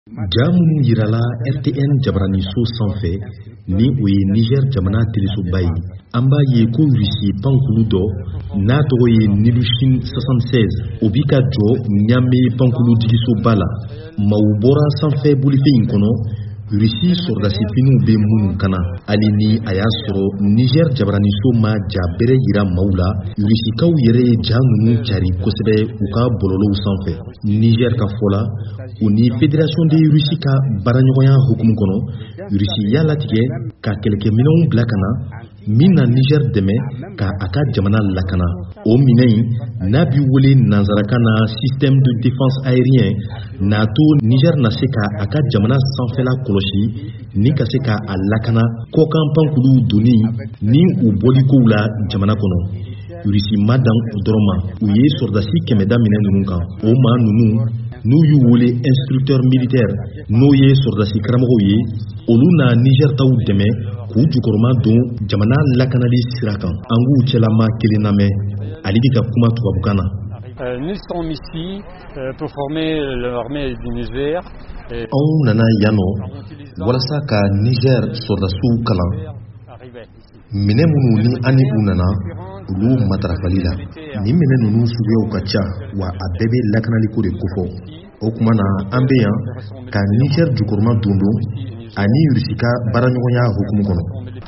Jamu yirala RTN jabarani so sanfɛ ni o ye Niger jamana telesoba ye an b'a ye ko Rusi pankulu dɔ n'a tɔgɔ ye Nilushin 76 o bi ka jɔ Ɲame pankulu digisoba la maaw bɔra sanfɛ bolifen in kɔnɔ Rusi sɔrdasifiniw bɛ minnu kana hali ni a y'a sɔrɔ Niger jabaraniso ma ja bɛrɛ yira maaw la Rusikaw yɛrɛ ye ja ninnu cari kosɛbɛ u ka bɔlɔlɔw sanfɛ Niger ka fɔ la u ni Fédération de Russie ka baaraɲɔgɔnya hukumu kɔnɔ Rusi y'a latigɛ ka kɛlɛkɛminɛnw bila kana min na Niger dɛmɛ ka a ka jamana lakana o minɛ in n'a bi wele nanzarakan na système de défense aérien n'a to Niger na se ka a ka jamana sanfɛla kɔlɔsi ni ka se ka a lakana kɔkan pankulu doni ni u bɔlikow la jamana kɔnɔ Rusi ma dan o dɔrɔn ma u ye sɔrdasi 100 minɛ ninnu kan o maa ninnu n'u y'u wele instructeur militaire n'o ye sɔrdasi karamɔgɔw ye olu na Niger taw dɛmɛ k'u jukɔrɔma don jamana lakanali sira kan an k'u cɛlama kelen lamɛn ale bi ka kuma tubabukan na. Nous sommes ici pour former l'armée du Niger. Anw nana yan nɔ walasa ka Niger sɔrdasiw kalan minɛ minnu ni an ni u nana olu matarafali la ni minɛ ninnu suguyaw ka ca wa a bɛɛ bɛ lakanaliko de kofɔ o kuma na an bɛ yan ka Niger jukɔrɔma don ani Rusi ka baaraɲɔgɔnya hukumu kɔnɔ.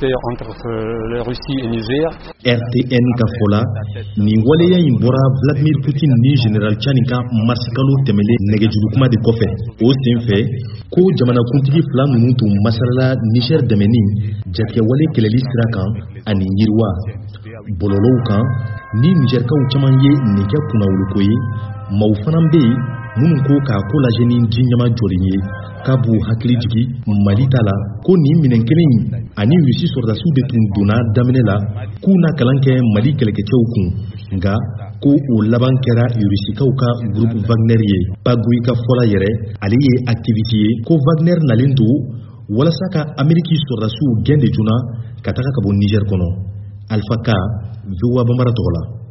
RTN ka fɔ la nin waleya in bɔra Vladimir Putin ni General Chani ka marsikalo tɛmɛlen nɛgɛjurukuma de kɔfɛ o senfɛ ko jamanakuntigi fila ninnu tun masalala Niger dɛmɛni jatigɛwale kɛlɛli sira kan ani yiriwa bɔlɔlɔw kan ni Nigerkaw caman ye nin kɛ kunnawuliko ye maaw fana bɛ yen minnu ko k'a ko lajɛ ni ji ɲama jɔlen ye k'a b'u hakili jigi Mali ta la ko nin minɛn kelen in ani Rusi sɔrdasiw de tun donna daminɛ la k'u na kalan kɛ Mali kɛlɛkɛcɛw kun nka ko o laban kɛra Rusikaw ka groupe Wagner ye Bagoy ka fɔla yɛrɛ ale ye activité ye ko Wagner nalen to walasa ka Ameriki sɔrdasiw gɛn de joona ka taga ka bɔ Niger kɔnɔ Alpha K VOA Bambara tɔgɔ la